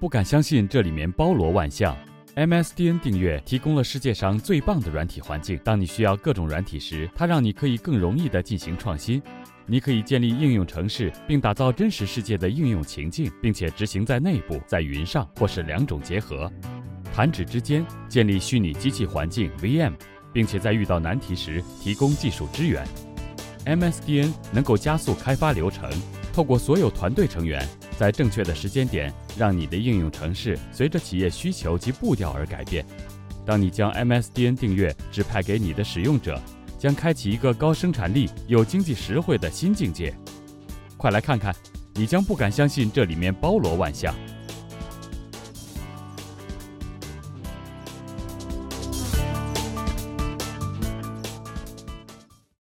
不敢相信这里面包罗万象。MSDN 订阅提供了世界上最棒的软体环境，当你需要各种软体时，它让你可以更容易地进行创新。你可以建立应用程式，并打造真实世界的应用情境，并且执行在内部、在云上，或是两种结合。弹指之间建立虚拟机器环境 VM， 并且在遇到难题时提供技术支援。MSDN 能够加速开发流程，透过所有团队成员，在正确的时间点，让你的应用程式随着企业需求及步调而改变。当你将 MSDN 订阅指派给你的使用者，将开启一个高生产力又经济实惠的新境界。快来看看，你将不敢相信这里面包罗万象。